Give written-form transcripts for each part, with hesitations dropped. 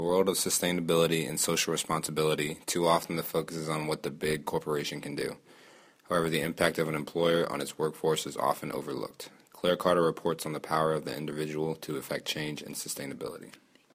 In the world of sustainability and social responsibility, too often the focus is on what the big corporation can do. However, the impact of an employer on its workforce is often overlooked. Claire Carter reports on the power of the individual to effect change and sustainability.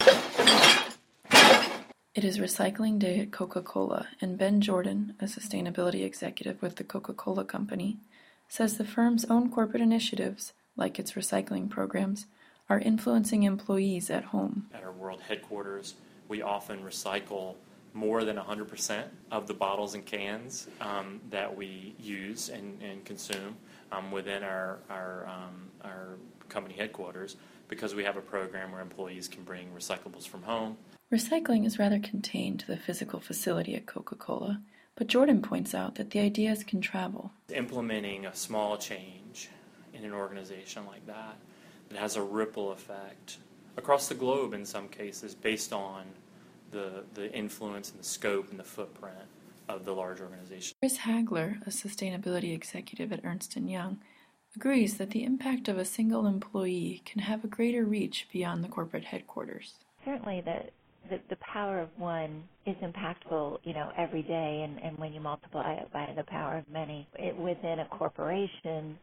It is Recycling Day at Coca-Cola, and Ben Jordan, a sustainability executive with the Coca-Cola Company, says the firm's own corporate initiatives, like its recycling programs, are influencing employees at home. At our world headquarters, we often recycle more than 100% of the bottles and cans that we use and consume within our company headquarters, because we have a program where employees can bring recyclables from home. Recycling is rather contained to the physical facility at Coca-Cola, but Jordan points out that the ideas can travel. Implementing a small change in an organization like that, it has a ripple effect across the globe in some cases based on the influence and the scope and the footprint of the large organization. Chris Hagler, a sustainability executive at Ernst & Young, agrees that the impact of a single employee can have a greater reach beyond the corporate headquarters. Certainly the power of one is impactful, every day, and when you multiply it by the power of many, within a corporation,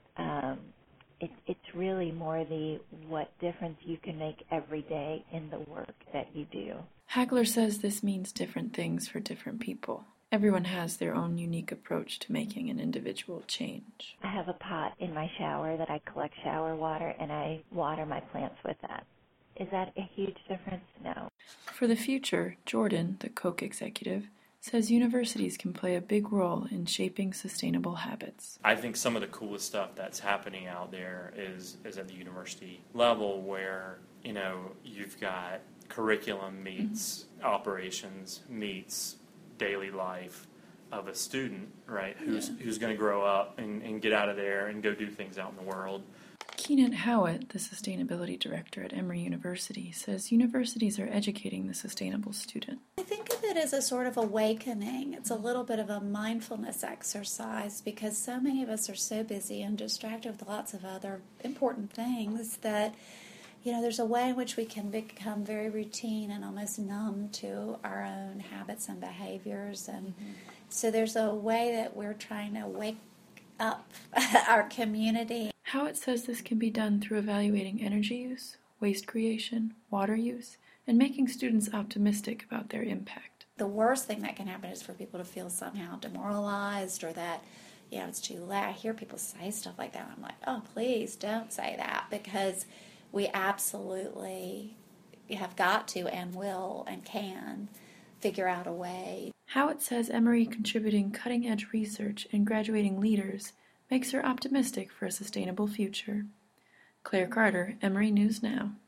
it's really more what difference you can make every day in the work that you do. Hagler says this means different things for different people. Everyone has their own unique approach to making an individual change. I have a pot in my shower that I collect shower water, and I water my plants with that. Is that a huge difference? No. For the future, Jordan, the Coke executive, says universities can play a big role in shaping sustainable habits. I think some of the coolest stuff that's happening out there is at the university level, where you've got curriculum meets operations meets daily life of a student, right? Who's going to grow up and get out of there and go do things out in the world. Keenan Howitt, the sustainability director at Emory University, says universities are educating the sustainable student. I think of it as a sort of awakening. It's a little bit of a mindfulness exercise, because so many of us are so busy and distracted with lots of other important things that, there's a way in which we can become very routine and almost numb to our own habits and behaviors. And so there's a way that we're trying to wake up our community. Howitt says this can be done through evaluating energy use, waste creation, water use, and making students optimistic about their impact. The worst thing that can happen is for people to feel somehow demoralized, or that, it's too late. I hear people say stuff like that. I'm like, oh, please don't say that, because we absolutely have got to and will and can figure out a way. Howitt says Emory contributing cutting-edge research and graduating leaders makes her optimistic for a sustainable future. Claire Carter, Emory News Now.